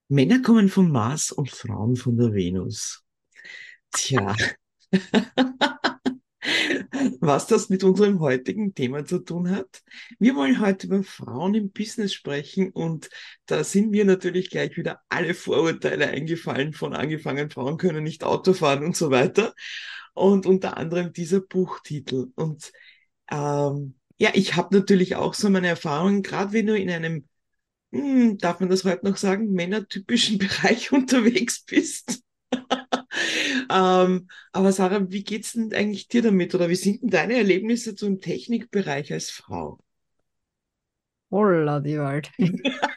Männer kommen vom Mars und Frauen von der Venus. Tja, was das mit unserem heutigen Thema zu tun hat? Wir wollen heute über Frauen im Business sprechen und da sind mir natürlich gleich wieder alle Vorurteile eingefallen, von angefangen, Frauen können nicht Auto fahren und so weiter. Und unter anderem dieser Buchtitel. Und ja, ich habe natürlich auch so meine Erfahrungen, gerade wenn du in einem darf man das heute noch sagen, männertypischen Bereich unterwegs bist. Aber Sarah, wie geht's denn eigentlich dir damit? Oder wie sind denn deine Erlebnisse zum Technikbereich als Frau? Holla, die Waldfee.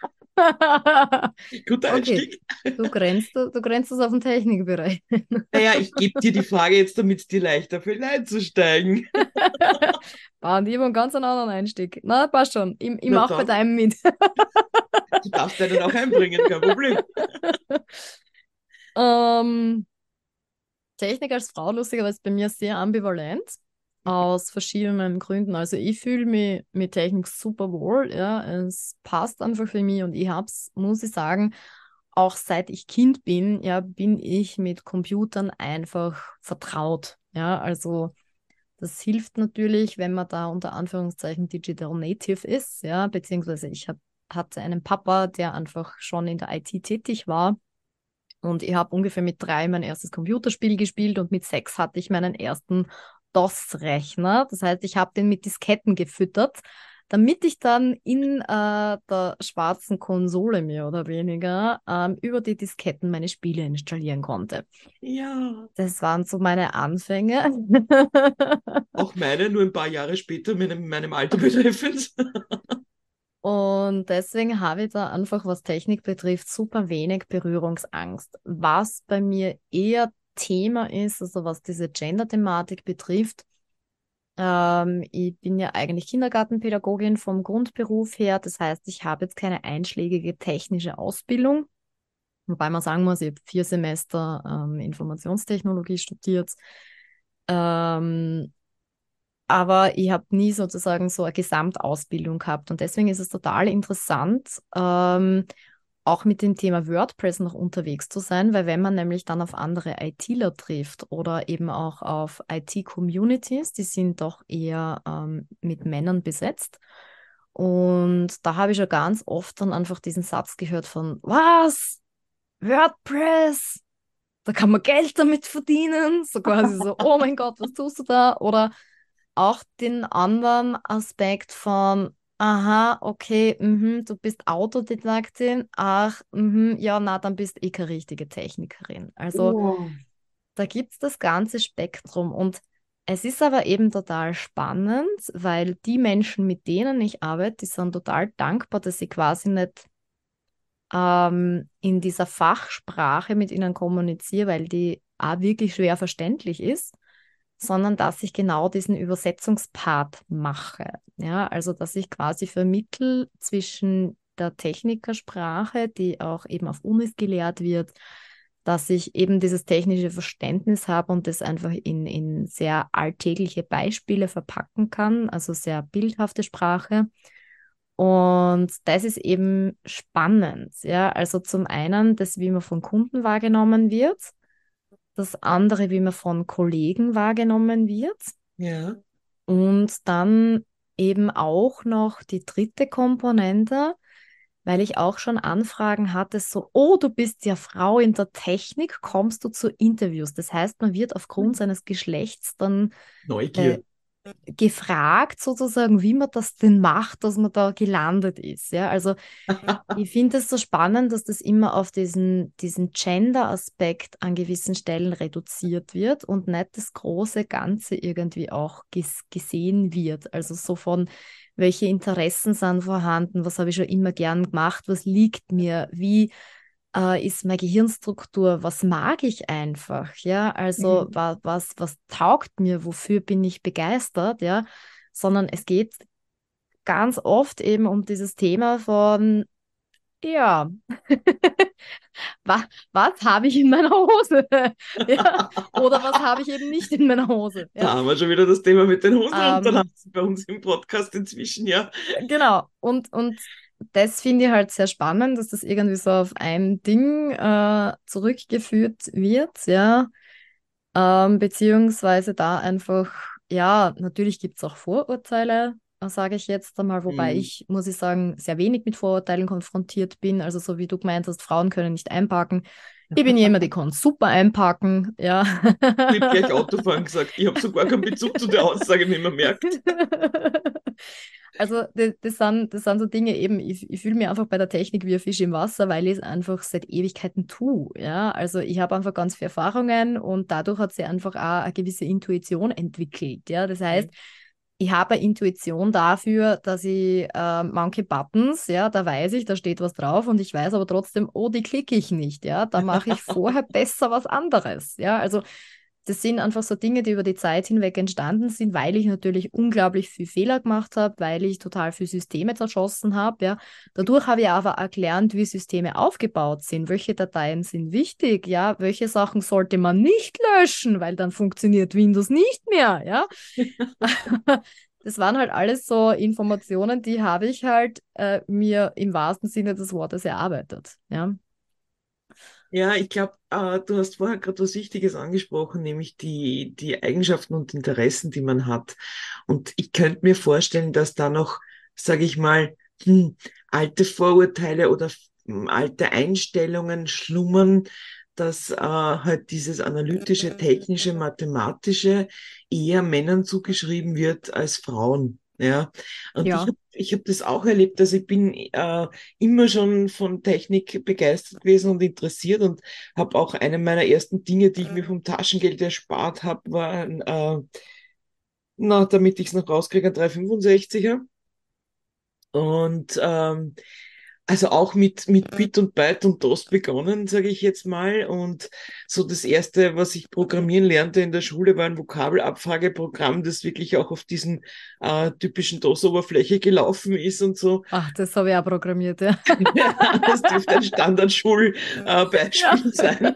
Guter Okay, Einstieg. du grenzt das auf den Technikbereich. Naja, ich gebe dir die Frage jetzt, damit es dir leichter fällt, einzusteigen. Bahn, die haben einen ganz anderen Einstieg. Na, passt schon. Ich Na mache bei dann, deinem mit. du darfst deinen auch einbringen, kein Problem. Ähm, Technik als Frau, lustigerweise bei mir sehr ambivalent. Aus verschiedenen Gründen. Also ich fühle mich mit Technik super wohl. Ja, es passt einfach für mich und ich habe es, muss ich sagen, auch seit ich Kind bin, ja, bin ich mit Computern einfach vertraut. Ja, also das hilft natürlich, wenn man da unter Anführungszeichen Digital Native ist, ja, beziehungsweise hatte einen Papa, der einfach schon in der IT tätig war. Und ich habe ungefähr mit 3 mein erstes Computerspiel gespielt und mit 6 hatte ich meinen ersten DOS-Rechner. Das heißt, ich habe den mit Disketten gefüttert, damit ich dann in der schwarzen Konsole mehr oder weniger über die Disketten meine Spiele installieren konnte. Ja, Das waren so meine Anfänge. auch meine, nur ein paar Jahre später, meinem Alter betreffend. Und deswegen habe ich da einfach, was Technik betrifft, super wenig Berührungsangst. Was bei mir eher Thema ist, also was diese Gender-Thematik betrifft, ich bin ja eigentlich Kindergartenpädagogin vom Grundberuf her. Das heißt, ich habe jetzt keine einschlägige technische Ausbildung, wobei man sagen muss, ich habe 4 Semester Informationstechnologie studiert. Ähm, aber ich habe nie sozusagen so eine Gesamtausbildung gehabt. Und deswegen ist es total interessant, auch mit dem Thema WordPress noch unterwegs zu sein, weil wenn man nämlich dann auf andere ITler trifft oder eben auch auf IT-Communities, die sind doch eher mit Männern besetzt. Und da habe ich schon ganz oft dann einfach diesen Satz gehört von, was? WordPress? Da kann man Geld damit verdienen? So quasi so, oh mein Gott, was tust du da? Oder auch den anderen Aspekt von, aha, okay, du bist Autodidaktin, ach, ja, na, dann bist eh keine richtige Technikerin. Also Oh. da gibt es das ganze Spektrum und es ist aber eben total spannend, weil die Menschen, mit denen ich arbeite, die sind total dankbar, dass ich quasi nicht in dieser Fachsprache mit ihnen kommuniziere, weil die auch wirklich schwer verständlich ist, sondern dass ich genau diesen Übersetzungspart mache. Ja, also dass ich quasi vermittel zwischen der Technikersprache, die auch eben auf Unis gelehrt wird, dass ich eben dieses technische Verständnis habe und das einfach in sehr alltägliche Beispiele verpacken kann, also sehr bildhafte Sprache. Und das ist eben spannend, ja. Also zum einen das, wie man von Kunden wahrgenommen wird, das andere, wie man von Kollegen wahrgenommen wird Ja. und dann eben auch noch die dritte Komponente, weil ich auch schon Anfragen hatte, so, oh, du bist ja Frau in der Technik, kommst du zu Interviews? Das heißt, man wird aufgrund seines Geschlechts dann äh, Neugier. gefragt, sozusagen, wie man das denn macht, dass man da gelandet ist. Ja, also ich finde es so spannend, dass das immer auf diesen Gender-Aspekt an gewissen Stellen reduziert wird und nicht das große Ganze irgendwie auch gesehen wird. Also so von, welche Interessen sind vorhanden, was habe ich schon immer gern gemacht, was liegt mir, wie ist meine Gehirnstruktur, was mag ich einfach, ja, also Mhm. was taugt mir, wofür bin ich begeistert, ja, sondern es geht ganz oft eben um dieses Thema von, ja, was, was habe ich in meiner Hose? Ja, oder was habe ich eben nicht in meiner Hose? Da Ja, haben wir schon wieder das Thema mit den Hosen ähm, runterlassen bei uns im Podcast inzwischen, ja. genau. Und das finde ich halt sehr spannend, dass das irgendwie so auf ein Ding zurückgeführt wird, ja. Beziehungsweise da einfach, ja, natürlich gibt es auch Vorurteile, sage ich jetzt einmal, wobei Hm. ich, muss ich sagen, sehr wenig mit Vorurteilen konfrontiert bin. Also so wie du gemeint hast, Frauen können nicht einparken. Ich bin jemand, die kann super einparken, ja. Ich habe gleich Autofahren gesagt. Ich habe so gar keinen Bezug zu der Aussage, wie man merkt. Also das sind so Dinge eben, ich fühle mich einfach bei der Technik wie ein Fisch im Wasser, weil ich es einfach seit Ewigkeiten tue. Ja? Also ich habe einfach ganz viele Erfahrungen und dadurch hat sich einfach auch eine gewisse Intuition entwickelt. Ja? Das heißt, Mhm. ich habe eine Intuition dafür, dass ich manche Buttons, ja, da weiß ich, da steht was drauf und ich weiß aber trotzdem, oh, die klicke ich nicht, ja, da mache ich vorher besser was anderes, ja, also das sind einfach so Dinge, die über die Zeit hinweg entstanden sind, weil ich natürlich unglaublich viel Fehler gemacht habe, weil ich total viele Systeme zerschossen habe, ja. Dadurch habe ich aber auch gelernt, wie Systeme aufgebaut sind, welche Dateien sind wichtig, ja, welche Sachen sollte man nicht löschen, weil dann funktioniert Windows nicht mehr, ja. Das waren halt alles so Informationen, die habe ich halt mir im wahrsten Sinne des Wortes erarbeitet. Ja. Ja, ich glaube, du hast vorher gerade was Wichtiges angesprochen, nämlich die Eigenschaften und Interessen, die man hat. Und ich könnte mir vorstellen, dass da noch, sage ich mal, alte Vorurteile oder alte Einstellungen schlummern, dass halt dieses analytische, technische, mathematische eher Männern zugeschrieben wird als Frauen. Ja, und Ja. ich hab das auch erlebt, dass ich bin immer schon von Technik begeistert gewesen und interessiert und habe auch eine meiner ersten Dinge, die ich mir vom Taschengeld erspart habe, war, damit ich es noch rauskriege, ein 365er. Und also auch mit Bit und Byte und DOS begonnen, sage ich jetzt mal. Und so das Erste, was ich programmieren lernte in der Schule, war ein Vokabelabfrageprogramm, das wirklich auch auf diesen typischen DOS-Oberfläche gelaufen ist und so. Ach, das habe ich auch programmiert, ja. Ja, das dürfte ein Ja. Standardschulbeispiel sein.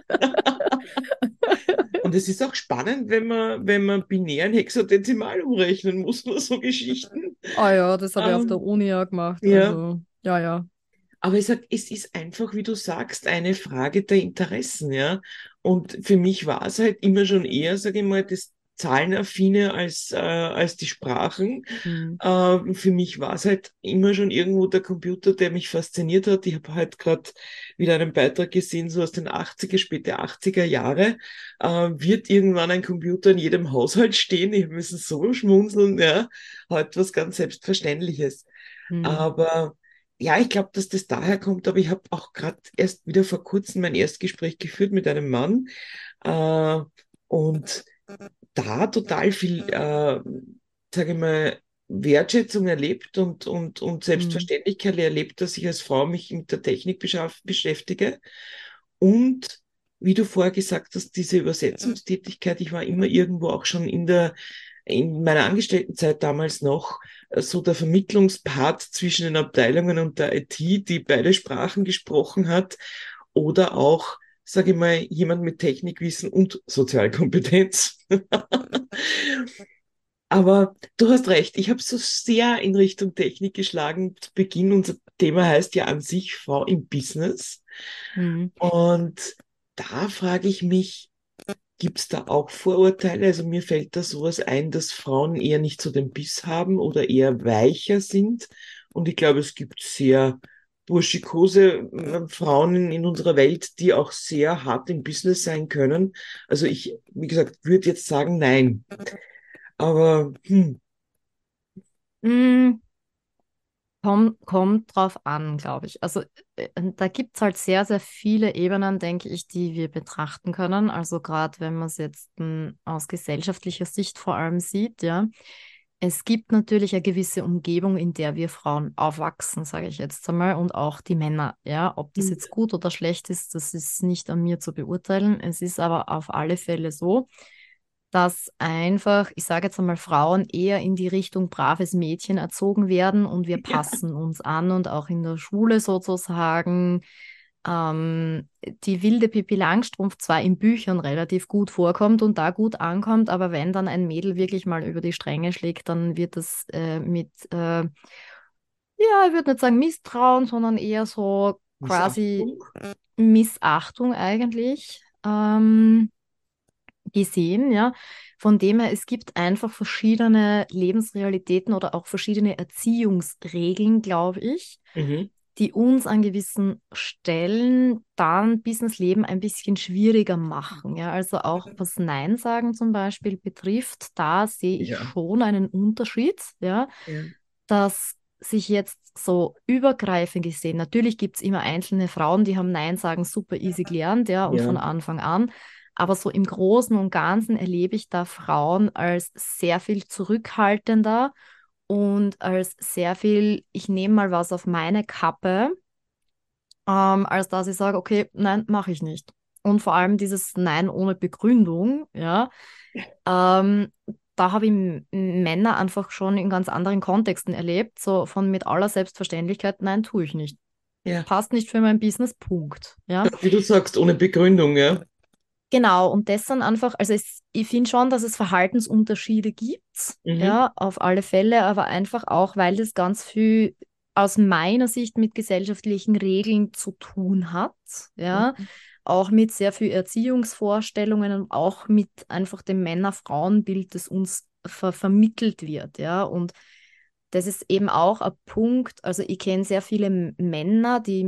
Und es ist auch spannend, wenn man binären Hexadezimal umrechnen muss, nur so Geschichten. Ah ja, das habe ich auf der Ähm, Uni ja gemacht. ja, Also, ja, ja. aber ich sag, es ist einfach, wie du sagst, eine Frage der Interessen, ja. Und für mich war es halt immer schon eher, sage ich mal, das Zahlenaffine als die Sprachen. Hm. Für mich war es halt immer schon irgendwo der Computer, der mich fasziniert hat. Ich habe halt gerade wieder einen Beitrag gesehen, so aus den 80er, späte 80er Jahre, wird irgendwann ein Computer in jedem Haushalt stehen. Ich müssen so schmunzeln, ja. Halt was ganz Selbstverständliches. Hm. Aber ja, ich glaube, dass das daher kommt, aber ich habe auch gerade erst wieder vor kurzem mein Erstgespräch geführt mit einem Mann äh, und da total viel, sage ich mal, Wertschätzung erlebt und Hm. Selbstverständlichkeit erlebt, dass ich als Frau mich mit der Technik beschäftige. Und wie du vorher gesagt hast, diese Übersetzungstätigkeit, ich war immer irgendwo auch schon in meiner Angestelltenzeit damals noch so der Vermittlungspart zwischen den Abteilungen und der IT, die beide Sprachen gesprochen hat, oder auch, sage ich mal, jemand mit Technikwissen und Sozialkompetenz. Aber du hast recht, ich habe so sehr in Richtung Technik geschlagen zu Beginn. Unser Thema heißt ja an sich Frau im Business. Hm. Und da frage ich mich, gibt es da auch Vorurteile? Also mir fällt da sowas ein, dass Frauen eher nicht so den Biss haben oder eher weicher sind. Und ich glaube, es gibt sehr burschikose Frauen in unserer Welt, die auch sehr hart im Business sein können. Also ich, wie gesagt, würde jetzt sagen, nein. Aber Hm. Kommt drauf an, glaube ich. Also da gibt es halt sehr, sehr viele Ebenen, denke ich, die wir betrachten können. Also gerade wenn man es jetzt aus gesellschaftlicher Sicht vor allem sieht, ja. Es gibt natürlich eine gewisse Umgebung, in der wir Frauen aufwachsen, sage ich jetzt einmal, und auch die Männer. Ja, ob das jetzt gut oder schlecht ist, das ist nicht an mir zu beurteilen. Es ist aber auf alle Fälle so, dass einfach, ich sage jetzt einmal, Frauen eher in die Richtung braves Mädchen erzogen werden und wir ja. passen uns an und auch in der Schule sozusagen die wilde Pippi Langstrumpf zwar in Büchern relativ gut vorkommt und da gut ankommt, aber wenn dann ein Mädel wirklich mal über die Stränge schlägt, dann wird das ja, ich würde nicht sagen Misstrauen, sondern eher so quasi Missachtung? Missachtung eigentlich gesehen, ja. Von dem her, es gibt einfach verschiedene Lebensrealitäten oder auch verschiedene Erziehungsregeln, glaube ich, Mhm. die uns an gewissen Stellen dann Businessleben ein bisschen schwieriger machen. Ja, also auch was Nein sagen zum Beispiel betrifft, da sehe ich Ja. schon einen Unterschied, ja, Ja. dass sich jetzt so übergreifend gesehen, natürlich gibt es immer einzelne Frauen, die haben Nein sagen super easy gelernt, ja, und von Ja. Anfang an. Aber so im Großen und Ganzen erlebe ich da Frauen als sehr viel zurückhaltender und als sehr viel, ich nehme mal was auf meine Kappe, als dass ich sage, okay, nein, mache ich nicht. Und vor allem dieses Nein ohne Begründung, ja, ähm, da habe ich Männer einfach schon in ganz anderen Kontexten erlebt, so von mit aller Selbstverständlichkeit, nein, tue ich nicht. Ja. Passt nicht für mein Business, Punkt. Ja, Wie du sagst, ohne Begründung, ja. genau. Und das dann einfach, also ich finde schon, dass es Verhaltensunterschiede gibt, Mhm. ja, auf alle Fälle, aber einfach auch, weil das ganz viel aus meiner Sicht mit gesellschaftlichen Regeln zu tun hat, ja, Mhm. auch mit sehr viel Erziehungsvorstellungen und auch mit einfach dem Männer-Frauen-Bild, das uns vermittelt wird, ja, und das ist eben auch ein Punkt, also ich kenne sehr viele Männer, die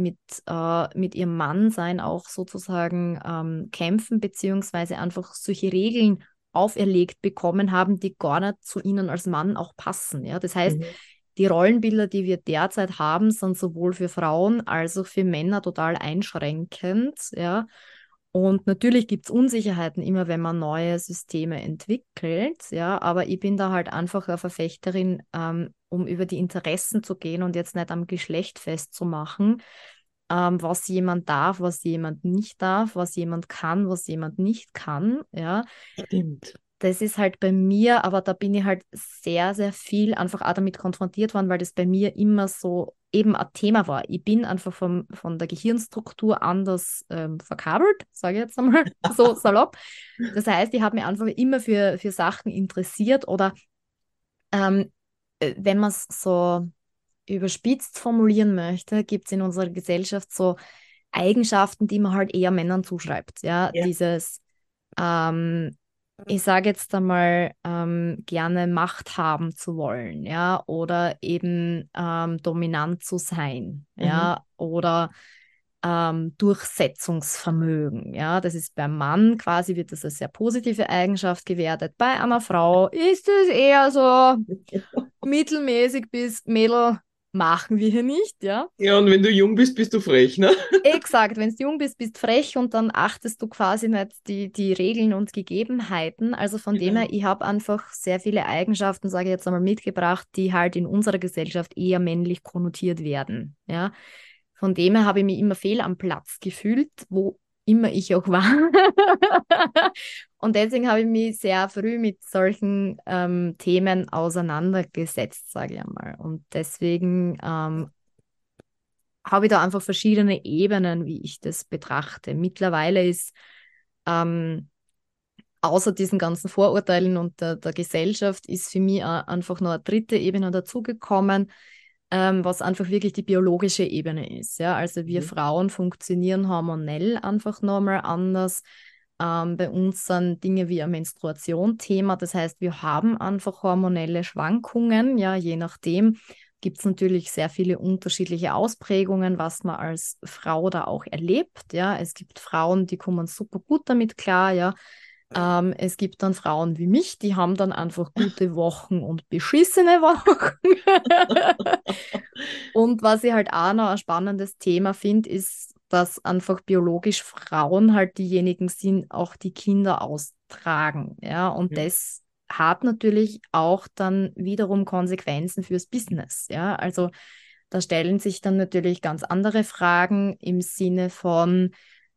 mit ihrem Mannsein auch sozusagen kämpfen, beziehungsweise einfach solche Regeln auferlegt bekommen haben, die gar nicht zu ihnen als Mann auch passen. Ja? Das heißt, Mhm. die Rollenbilder, die wir derzeit haben, sind sowohl für Frauen als auch für Männer total einschränkend. Ja? Und natürlich gibt es Unsicherheiten immer, wenn man neue Systeme entwickelt, ja, aber ich bin da halt einfach eine Verfechterin, um über die Interessen zu gehen und jetzt nicht am Geschlecht festzumachen, was jemand darf, was jemand nicht darf, was jemand kann, was jemand nicht kann, ja. Stimmt. Das ist halt bei mir, aber da bin ich halt sehr, sehr viel einfach auch damit konfrontiert worden, weil das bei mir immer so eben ein Thema war. Ich bin einfach von der Gehirnstruktur anders verkabelt, sage ich jetzt einmal so salopp. Das heißt, ich habe mich einfach immer für Sachen interessiert oder ähm, wenn man es so überspitzt formulieren möchte, gibt es in unserer Gesellschaft so Eigenschaften, die man halt eher Männern zuschreibt. Ja, Ja. dieses ähm, ich sage jetzt einmal, gerne Macht haben zu wollen, ja, oder eben dominant zu sein, Mhm. ja, oder Durchsetzungsvermögen, ja, das ist beim Mann quasi, wird das als sehr positive Eigenschaft gewertet. Bei einer Frau ist es eher so mittelmäßig bis Mädel machen wir hier nicht, ja. Ja, und wenn du jung bist, bist du frech, ne? Exakt, wenn du jung bist, bist frech und dann achtest du quasi nicht die Regeln und Gegebenheiten. Also von dem her, Genau. ich habe einfach sehr viele Eigenschaften, sage ich jetzt einmal, mitgebracht, die halt in unserer Gesellschaft eher männlich konnotiert werden. Ja? Von dem her habe ich mich immer fehl am Platz gefühlt, wo immer ich auch war. Und deswegen habe ich mich sehr früh mit solchen Themen auseinandergesetzt, sage ich einmal. Und deswegen habe ich da einfach verschiedene Ebenen, wie ich das betrachte. Mittlerweile ist ähm, außer diesen ganzen Vorurteilen und der Gesellschaft ist für mich einfach noch eine dritte Ebene dazugekommen, was einfach wirklich die biologische Ebene ist. Ja? Also wir Mhm. Frauen funktionieren hormonell einfach nochmal anders. Bei uns sind Dinge wie eine Menstruation Thema. Das heißt, wir haben einfach hormonelle Schwankungen, ja, je nachdem gibt es natürlich sehr viele unterschiedliche Ausprägungen, was man als Frau da auch erlebt. Ja, es gibt Frauen, die kommen super gut damit klar. Ja, es gibt dann Frauen wie mich, die haben dann einfach gute Wochen und beschissene Wochen. Und was ich halt auch noch ein spannendes Thema finde, ist, dass einfach biologisch Frauen halt diejenigen sind, auch die Kinder austragen. Ja, und Mhm. das hat natürlich auch dann wiederum Konsequenzen fürs Business. Ja, also da stellen sich dann natürlich ganz andere Fragen im Sinne von,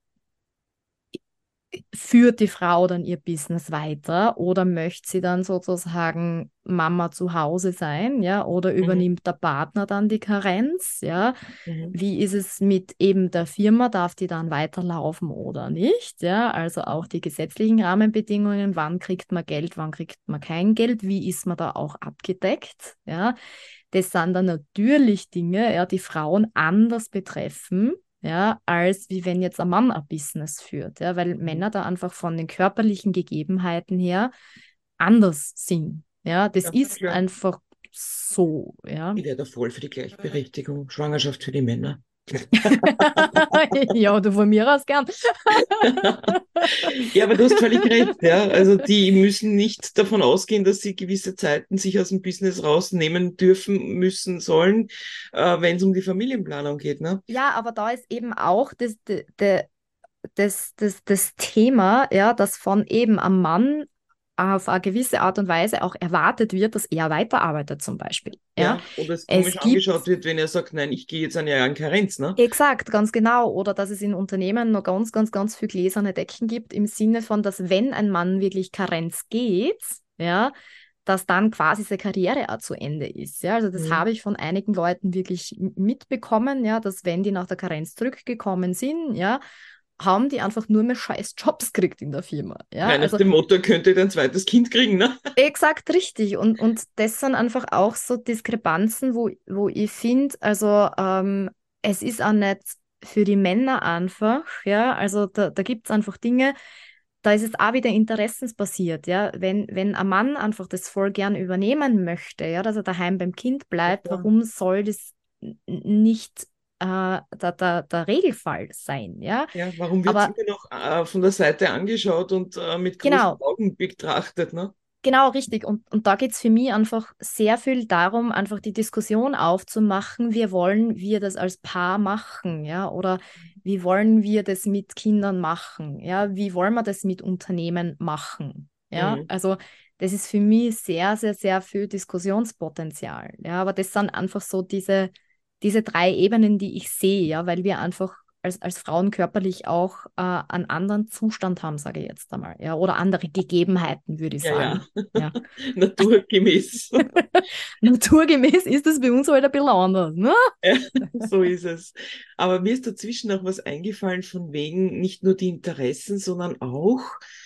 führt die Frau dann ihr Business weiter oder möchte sie dann sozusagen Mama zu Hause sein, ja, oder Mhm. übernimmt der Partner dann die Karenz, ja? Mhm. Wie ist es mit eben der Firma? Darf die dann weiterlaufen oder nicht? Ja, also auch die gesetzlichen Rahmenbedingungen, wann kriegt man Geld, wann kriegt man kein Geld, wie ist man da auch abgedeckt? Ja, das sind dann natürlich Dinge, ja, die Frauen anders betreffen, ja, als wie wenn jetzt ein Mann ein Business führt, ja, weil Mhm. Männer da einfach von den körperlichen Gegebenheiten her anders sind. Ja, das Ja, ist klar. einfach so, ja. Ich wäre da voll für die Gleichberechtigung. Schwangerschaft für die Männer. Ja, du von mir aus gern. Ja, aber du hast völlig recht, ja. Also die müssen nicht davon ausgehen, dass sie gewisse Zeiten sich aus dem Business rausnehmen dürfen, müssen, sollen, wenn es um die Familienplanung geht, ne? Ja, aber da ist eben auch das Thema, ja, dass von eben am Mann auf eine gewisse Art und Weise auch erwartet wird, dass er weiterarbeitet zum Beispiel. Ja, Ja, oder es komisch es gibt, angeschaut wird, wenn er sagt, nein, ich gehe jetzt ein Jahr in Karenz, ne? exakt, ganz genau, oder dass es in Unternehmen noch ganz, ganz, ganz viel gläserne Decken gibt, im Sinne von, dass wenn ein Mann wirklich Karenz geht, ja, dass dann quasi seine Karriere auch zu Ende ist. Ja, also das Mhm. habe ich von einigen Leuten wirklich mitbekommen, ja, dass wenn die nach der Karenz zurückgekommen sind, ja, haben die einfach nur mehr scheiß Jobs gekriegt in der Firma. Ja, Frei nach also dem Motto, er könnte ein zweites Kind kriegen, ne? exakt richtig. Und das sind einfach auch so Diskrepanzen, wo ich finde, also es ist auch nicht für die Männer einfach, ja, also da gibt es einfach Dinge, da ist es auch wieder interessensbasiert, ja. Wenn ein Mann einfach das voll gern übernehmen möchte, ja, dass er daheim beim Kind Ja, bleibt, klar. warum soll das nicht der Regelfall sein, ja? Ja, warum wird es Aber immer noch von der Seite angeschaut und mit großen genau, Augen betrachtet, ne? genau, richtig. Und da geht es für mich einfach sehr viel darum, einfach die Diskussion aufzumachen, wie wollen wir das als Paar machen, ja, oder wie wollen wir das mit Kindern machen, ja, wie wollen wir das mit Unternehmen machen, ja, Mhm. also das ist für mich sehr, sehr, sehr viel Diskussionspotenzial, ja, aber das sind einfach so diese drei Ebenen, die ich sehe, ja, weil wir einfach als Frauen körperlich auch einen anderen Zustand haben, sage ich jetzt einmal, ja, oder andere Gegebenheiten, würde ich Ja, ja. sagen. Ja. Naturgemäß. Naturgemäß ist es bei uns halt ein bisschen anders, ne? Ja, so ist es. Aber mir ist dazwischen noch was eingefallen von wegen nicht nur die Interessen, sondern auch,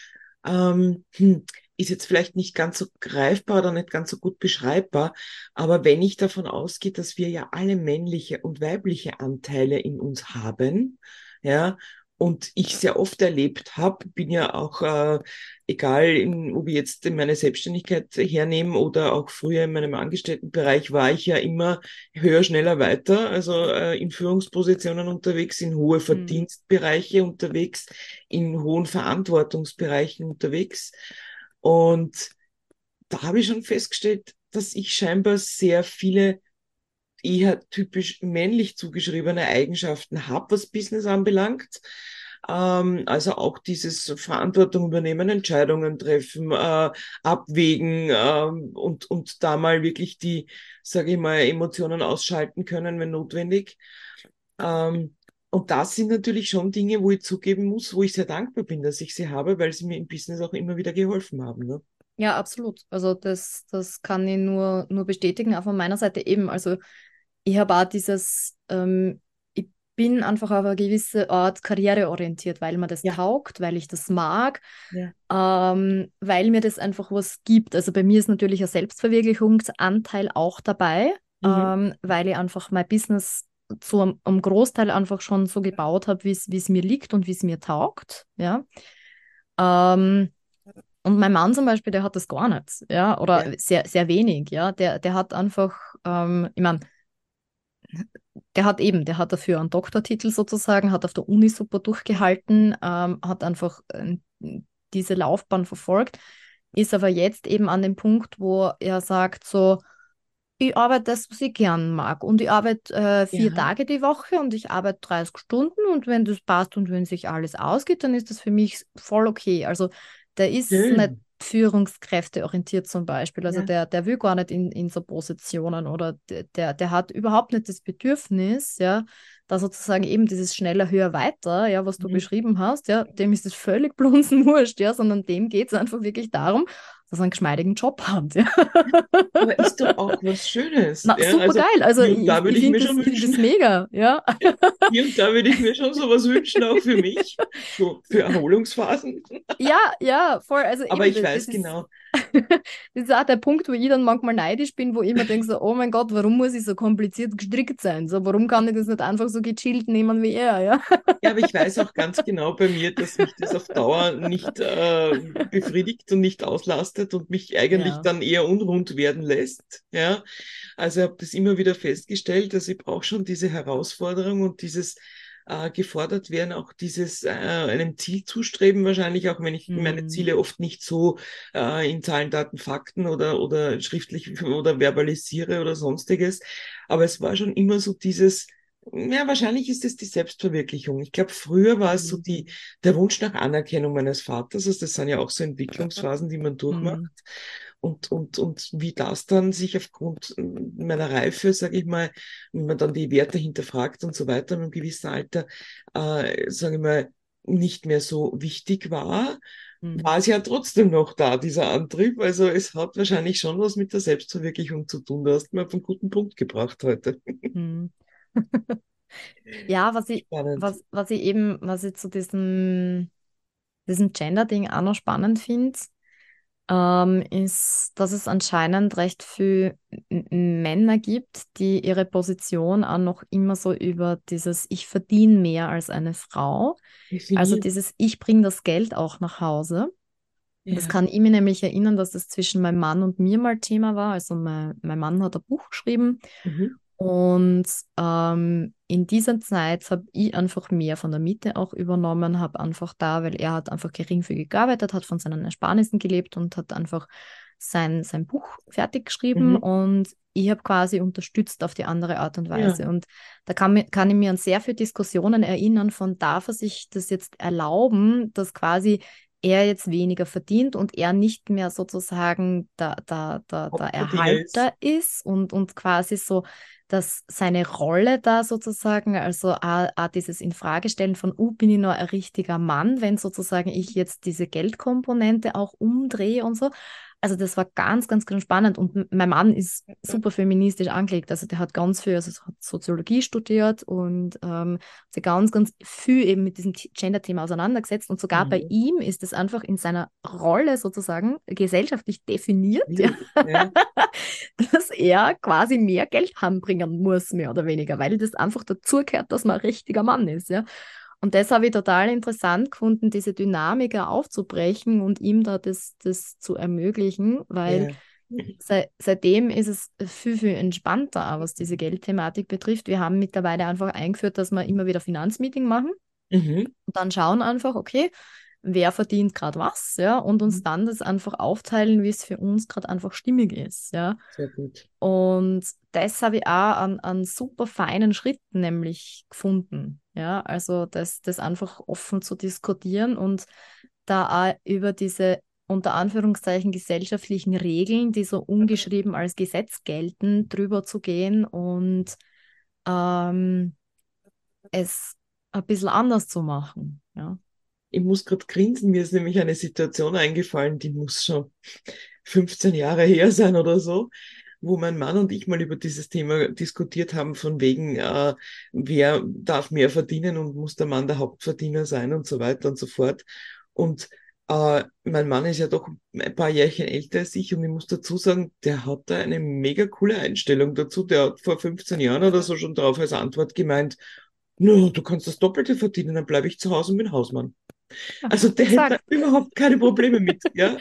ist jetzt vielleicht nicht ganz so greifbar oder nicht ganz so gut beschreibbar, aber wenn ich davon ausgehe, dass wir ja alle männliche und weibliche Anteile in uns haben, ja, und ich sehr oft erlebt habe, bin ja auch, egal, ob ich jetzt meine Selbstständigkeit hernehme oder auch früher in meinem Angestelltenbereich, war ich ja immer höher, schneller, weiter, also in Führungspositionen unterwegs, in hohe Hm. Verdienstbereiche unterwegs, in hohen Verantwortungsbereichen unterwegs. Und da habe ich schon festgestellt, dass ich scheinbar sehr viele eher typisch männlich zugeschriebene Eigenschaften habe, was Business anbelangt. Also auch dieses Verantwortung übernehmen, Entscheidungen treffen, abwägen und da mal wirklich die, sage ich mal, Emotionen ausschalten können, wenn notwendig. Und das sind natürlich schon Dinge, wo ich zugeben muss, wo ich sehr dankbar bin, dass ich sie habe, weil sie mir im Business auch immer wieder geholfen haben. Ne? Ja, absolut. Also das kann ich nur bestätigen, auch von meiner Seite eben. Also ich habe auch ich bin einfach auf eine gewisse Art karriereorientiert, weil mir das Ja, taugt, weil ich das mag, ja. weil mir das einfach was gibt. Also bei mir ist natürlich ein Selbstverwirklichungsanteil auch dabei, Mhm. weil ich einfach mein Business am Großteil einfach schon so gebaut habe, wie es mir liegt und wie es mir taugt. Ja. Ähm, und mein Mann zum Beispiel, der hat das gar nicht, ja, oder Ja. sehr, sehr wenig, ja. Der hat einfach, ich meine, der hat dafür einen Doktortitel sozusagen, hat auf der Uni super durchgehalten, hat einfach diese Laufbahn verfolgt, ist aber jetzt eben an dem Punkt, wo er sagt so, ich arbeite das, was ich gern mag. Und ich arbeite 4 Tage die Woche und ich arbeite 30 Stunden und wenn das passt und wenn sich alles ausgeht, dann ist das für mich voll okay. Also der ist nicht Schön. führungskräfteorientiert zum Beispiel. Also Ja. der will gar nicht in so Positionen oder der hat überhaupt nicht das Bedürfnis, ja, da sozusagen eben dieses schneller, höher, weiter, ja, was du Mhm. beschrieben hast, ja, dem ist es völlig blunzenwurscht, ja, sondern dem geht es einfach wirklich darum, dass er einen geschmeidigen Job hat, ja. Aber ist doch auch was Schönes. Na, Ja? super Also geil. Also hier und da ich, würde ich ich mir finde schon das, ich find das wünschen, mega, ja. hier und da würde ich mir schon sowas wünschen, auch für mich, so für Erholungsphasen. Ja, ja, voll. Also Aber eben, ich das weiß ist, genau. Das ist auch der Punkt, wo ich dann manchmal neidisch bin, wo ich immer denke so, oh mein Gott, warum muss ich so kompliziert gestrickt sein? So, warum kann ich das nicht einfach so gechillt nehmen wie er, ja? Ja, aber ich weiß auch ganz genau bei mir, dass mich das auf Dauer nicht befriedigt und nicht auslastet und mich eigentlich Ja. dann eher unrund werden lässt. Ja, also ich habe das immer wieder festgestellt, dass ich brauche schon diese Herausforderung und dieses gefordert werden, auch dieses einem Ziel zustreben, wahrscheinlich auch wenn ich meine Hm. Ziele oft nicht so in Zahlen, Daten, Fakten oder schriftlich oder verbalisiere oder sonstiges. Aber es war schon immer so dieses, ja, wahrscheinlich ist es die Selbstverwirklichung. Ich glaube, früher war es so Hm. der Wunsch nach Anerkennung meines Vaters. Also das sind ja auch so Entwicklungsphasen, die man durchmacht. Hm. Und wie das dann sich aufgrund meiner Reife, sage ich mal, wenn man dann die Werte hinterfragt und so weiter, in einem gewissen Alter, sage ich mal, nicht mehr so wichtig war, Hm. war es ja trotzdem noch da, dieser Antrieb. Also es hat wahrscheinlich schon was mit der Selbstverwirklichung zu tun. Du hast mir auf einen guten Punkt gebracht heute. Hm. Ja, Spannend. was ich zu diesem Gender-Ding auch noch spannend finde, ist, dass es anscheinend recht viel Männer gibt, die ihre Position auch noch immer so über dieses Ich verdiene mehr als eine Frau, also Definiert. dieses Ich bringe das Geld auch nach Hause. Das Ja. kann ich mir nämlich erinnern, dass das zwischen meinem Mann und mir mal Thema war. Also mein Mann hat ein Buch geschrieben Mhm. und in dieser Zeit habe ich einfach mehr von der Miete auch übernommen, habe einfach da, weil er hat einfach geringfügig gearbeitet, hat von seinen Ersparnissen gelebt und hat einfach sein Buch fertig geschrieben Mhm. und ich habe quasi unterstützt auf die andere Art und Ja. Weise. Und da kann ich mir an sehr viele Diskussionen erinnern, von darf er sich das jetzt erlauben, dass quasi er jetzt weniger verdient und er nicht mehr sozusagen der Hauptverdiener ist. Erhalter ist und quasi so, dass seine Rolle da sozusagen, also auch dieses Infragestellen von, bin ich noch ein richtiger Mann, wenn sozusagen ich jetzt diese Geldkomponente auch umdrehe und so. Also das war ganz, ganz, ganz spannend und mein Mann ist super feministisch angelegt, also der hat ganz viel, also hat Soziologie studiert und sich ganz, ganz viel eben mit diesem Gender-Thema auseinandergesetzt und sogar bei Mhm. ihm ist es einfach in seiner Rolle sozusagen gesellschaftlich definiert, ja, Schwierig. Ja. dass er quasi mehr Geld anbringen muss, mehr oder weniger, weil das einfach dazugehört, dass man ein richtiger Mann ist, ja. Und das habe ich total interessant gefunden, diese Dynamik auch aufzubrechen und ihm da das zu ermöglichen, weil Ja. seitdem ist es viel, viel entspannter, auch was diese Geldthematik betrifft. Wir haben mittlerweile einfach eingeführt, dass wir immer wieder Finanzmeeting machen Mhm. und dann schauen einfach, okay, wer verdient gerade was, ja, und uns dann das einfach aufteilen, wie es für uns gerade einfach stimmig ist, ja. Sehr gut. Und das habe ich auch an super feinen Schritten nämlich gefunden, ja, also das einfach offen zu diskutieren und da auch über diese unter Anführungszeichen gesellschaftlichen Regeln, die so ungeschrieben als Gesetz gelten, drüber zu gehen und ähm, es ein bisschen anders zu machen, ja. Ich muss gerade grinsen, mir ist nämlich eine Situation eingefallen, die muss schon 15 Jahre her sein oder so, wo mein Mann und ich mal über dieses Thema diskutiert haben, von wegen, wer darf mehr verdienen und muss der Mann der Hauptverdiener sein und so weiter und so fort. Und mein Mann ist ja doch ein paar Jährchen älter als ich und ich muss dazu sagen, der hat da eine mega coole Einstellung dazu. Der hat vor 15 Jahren oder so schon darauf als Antwort gemeint, no, du kannst das Doppelte verdienen, dann bleibe ich zu Hause und bin Hausmann. Ja, Also der hätte da exakt. überhaupt keine Probleme mit, ja.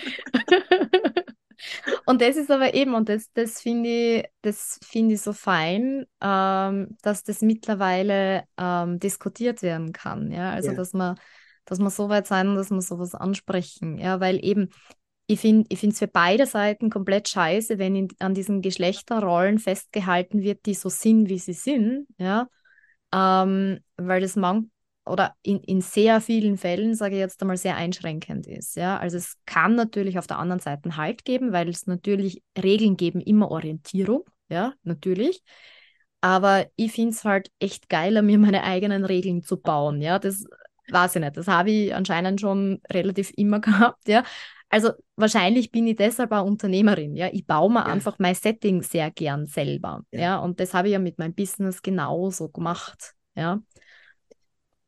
Und das ist aber eben, und das finde ich so fein, dass das mittlerweile diskutiert werden kann. Ja, also Ja. dass man so weit sein, dass man sowas ansprechen. Ja, weil eben, ich finde es für beide Seiten komplett scheiße, wenn an diesen Geschlechterrollen festgehalten wird, die so sind, wie sie sind. Ja, weil das oder in sehr vielen Fällen, sage ich jetzt einmal, sehr einschränkend ist. Ja? Also es kann natürlich auf der anderen Seite einen Halt geben, weil es natürlich Regeln geben, immer Orientierung, ja, natürlich. Aber ich finde es halt echt geiler, mir meine eigenen Regeln zu bauen. Ja, das weiß ich nicht. Das habe ich anscheinend schon relativ immer gehabt. Ja, also wahrscheinlich bin ich deshalb auch Unternehmerin. Ja, ich baue mir Ja, einfach mein Setting sehr gern selber. ja. Ja, und das habe ich ja mit meinem Business genauso gemacht. Ja.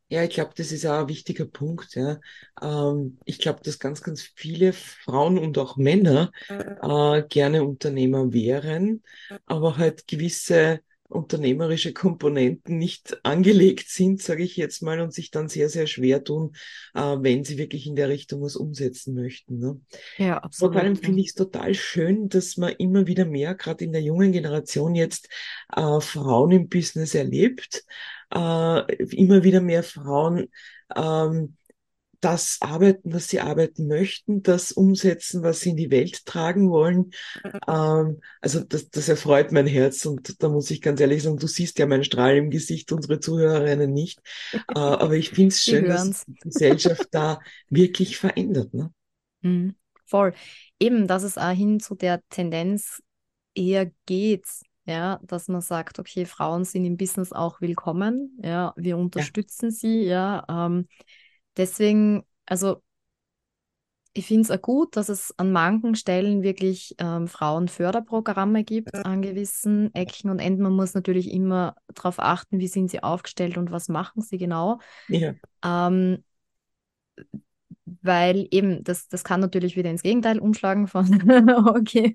Ja, ich glaube, das ist auch ein wichtiger Punkt. Ja. Ich glaube, dass ganz, ganz viele Frauen und auch Männer gerne Unternehmer wären, aber halt gewisse unternehmerische Komponenten nicht angelegt sind, sage ich jetzt mal, und sich dann sehr, sehr schwer tun, wenn sie wirklich in der Richtung was umsetzen möchten. Ne? Ja, Aber vor allem absolut. Ja. finde ich es total schön, dass man immer wieder mehr, gerade in der jungen Generation jetzt, Frauen im Business erlebt. Immer wieder mehr Frauen ähm, das arbeiten, was sie arbeiten möchten, das umsetzen, was sie in die Welt tragen wollen. Also das erfreut mein Herz und da muss ich ganz ehrlich sagen, du siehst ja meinen Strahl im Gesicht, unsere Zuhörerinnen nicht. Aber ich finde es Sie schön, dass hören sich es. die Gesellschaft da wirklich verändert. Ne? Mhm. Voll. Eben, dass es auch hin zu der Tendenz eher geht, ja, dass man sagt, okay, Frauen sind im Business auch willkommen, ja, wir Ja, unterstützen sie, ja. Deswegen, also ich finde es auch gut, dass es an manchen Stellen wirklich Frauenförderprogramme gibt an gewissen Ecken und Enden. Man muss natürlich immer darauf achten, wie sind sie aufgestellt und was machen sie genau. ja. Ähm, Weil eben, das kann natürlich wieder ins Gegenteil umschlagen von, okay,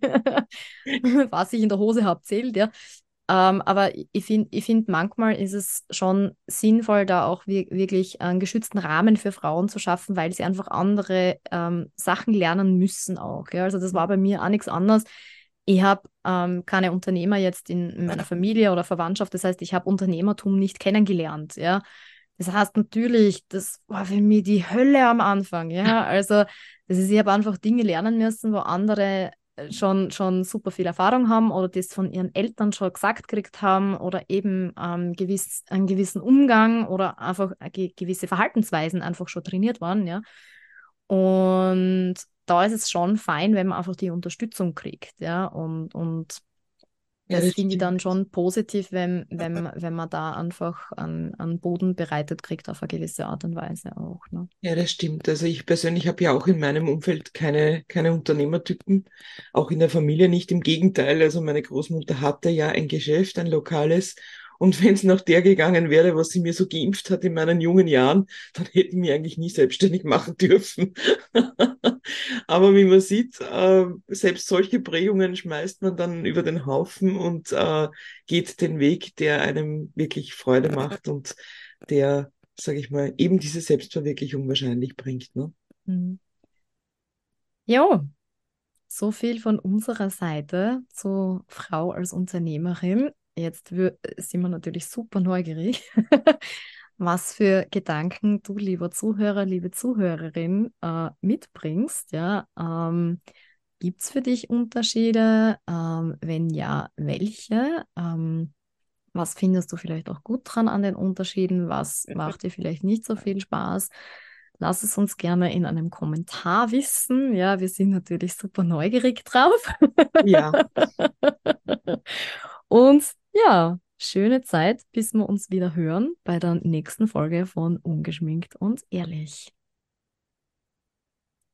was ich in der Hose habe, zählt, ja. Aber ich find, manchmal ist es schon sinnvoll, da auch wirklich einen geschützten Rahmen für Frauen zu schaffen, weil sie einfach andere Sachen lernen müssen auch. Ja? Also das war bei mir auch nichts anderes. Ich habe keine Unternehmer jetzt in meiner Familie oder Verwandtschaft. Das heißt, ich habe Unternehmertum nicht kennengelernt. Ja? Das heißt natürlich, das war für mich die Hölle am Anfang. Ja? Also das ist, ich habe einfach Dinge lernen müssen, wo andere schon super viel Erfahrung haben oder das von ihren Eltern schon gesagt gekriegt haben oder eben einen gewissen Umgang oder einfach gewisse Verhaltensweisen einfach schon trainiert waren, ja. Und da ist es schon fein, wenn man einfach die Unterstützung kriegt, ja. Und Ja, das das finde ich dann stimmt. schon positiv, wenn man da einfach einen Boden bereitet kriegt auf eine gewisse Art und Weise auch, ne? Ja, das stimmt. Also ich persönlich habe ja auch in meinem Umfeld keine Unternehmertypen, auch in der Familie nicht. Im Gegenteil, also meine Großmutter hatte ja ein Geschäft, ein lokales. Und wenn es nach der gegangen wäre, was sie mir so geimpft hat in meinen jungen Jahren, dann hätten wir eigentlich nie selbstständig machen dürfen. Aber wie man sieht, selbst solche Prägungen schmeißt man dann über den Haufen und geht den Weg, der einem wirklich Freude macht und der, sage ich mal, eben diese Selbstverwirklichung wahrscheinlich bringt. Ne? Mhm. Jo, so viel von unserer Seite zu Frau als Unternehmerin. Jetzt sind wir natürlich super neugierig, was für Gedanken du, lieber Zuhörer, liebe Zuhörerin, mitbringst. Ja, gibt es für dich Unterschiede? Wenn ja, welche? Was findest du vielleicht auch gut dran an den Unterschieden? Was macht dir vielleicht nicht so viel Spaß? Lass es uns gerne in einem Kommentar wissen. Ja, wir sind natürlich super neugierig drauf. Ja, Und ja, schöne Zeit, bis wir uns wieder hören bei der nächsten Folge von Ungeschminkt und Ehrlich.